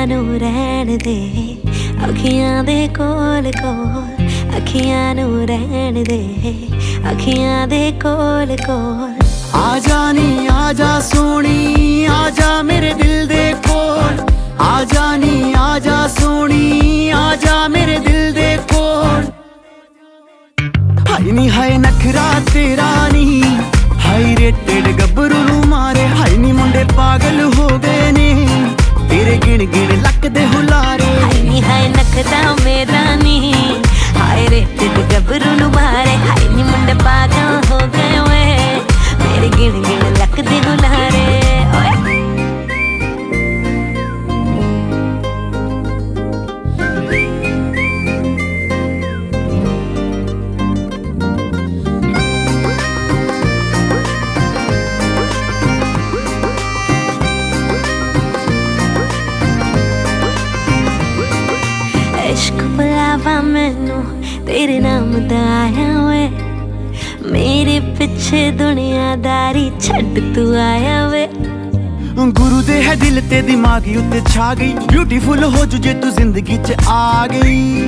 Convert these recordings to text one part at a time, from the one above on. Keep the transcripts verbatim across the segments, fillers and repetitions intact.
नू रहन दे, अखियां दे कोल कोल, अखियां नू रहन दे, अखियां दे कोल कोल। आजा नी आजा सोनी, आजा मेरे दिल दे कोल, आजा नी आजा सोनी, आजा मेरे दिल दे कोल। हाय नी हाय नखरा तेरा नी, हाय रेटेड गब्बरू नू मारे, हाय नी मुंडे पागल हो गए ने तेरे गिण गिण लक दे हुलारे। हाय नी हाय नखरा मेरा नी, हाय रेटेड गब्बरू नू मारे, हाय नी मुंडे पागल हो गए वे मेरे गिण गिण लक दे हुलारे। इश्क बुलावा मैनू तेरे नाम दा आया वे, मेरे पिछे दुनियादारी छड्ड तू आया वे। गुरु दे है दिल ते दिमागी उत्ते छा गई, ब्यूटीफुल हो जू जे तू जिंदगी च आ गई।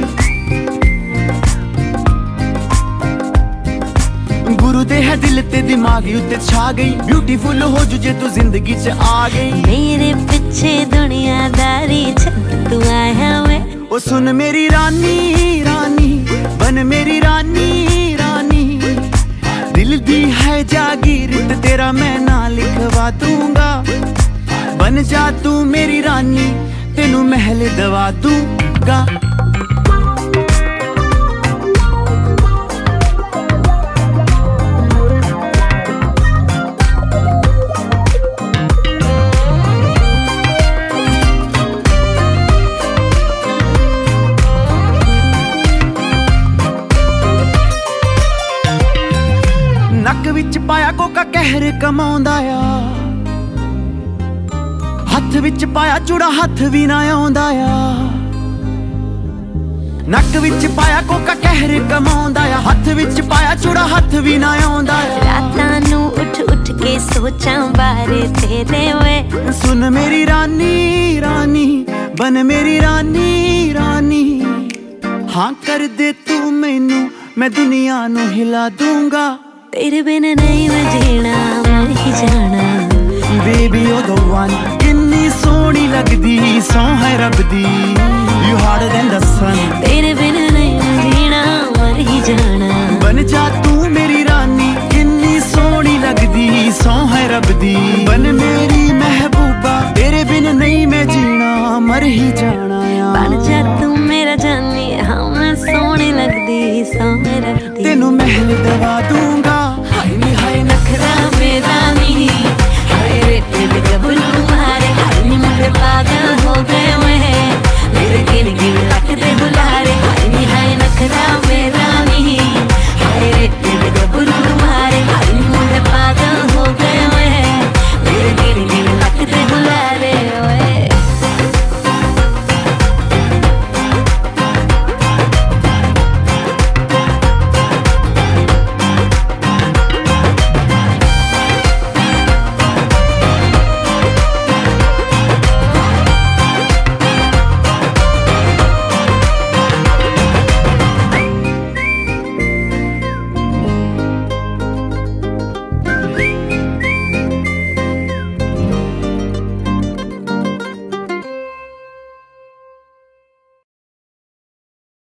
गुरु दे है दिल ते दिमागी उत्ते छा गई, ब्यूटीफुल हो जू जे तू जिंदगी च आ गई। मेरे पिछे दुनियादारी छड्ड तू आया वे। ओ सुन मेरी रानी रानी, बन मेरी रानी रानी, दिल दी है जागीर ते तेरा मैं ना लिखवा दूंगा। बन जा तू मेरी रानी, तेनू महल दवा दूंगा। नक विच पाया कोका कहर कमाउंदा आ, हथ विच पाया चूड़ा हथ भी ना आउंदा आ। नक विच पाया कोका कहर कमाउंदा आ, हथ विच पाया चूड़ा हथ भी ना आउंदा आ। रातां नू उठ उठ के सोचां बारे तेरे वे। सुन मेरी रानी रानी, बन मेरी रानी रानी, हाँ कर दे तू मैनू, मैं दुनिया नू हिला दूंगा। तेरे बिन नहीं मैं जीना, मर ही जाना। बेबी ओ द वन, किन्नी सोहनी लगदी सौ है रब दी, you harder than the sun. तेरे बिन नहीं मैं जीना, मर ही जाना। बन जा तू मेरी रानी, किन्नी सोहनी लगदी सौ है रब दी, बन मेरी महबूबा, तेरे बिन नहीं मैं जीना, मर ही जाना। बन जा तू मेरा जानी, हाँ मैं सोहनी लगदी सौ है रब दी, तेनू महल दवा दूंगा। हाय नी हाय नखरा मेरा नी, हाय रेटेड गब्बरू मारे, हाय नी मुंडे पागल हो गए वे मेरे गिन गिन लक दे हुलारे। हाय नी हाय नखरा मेरा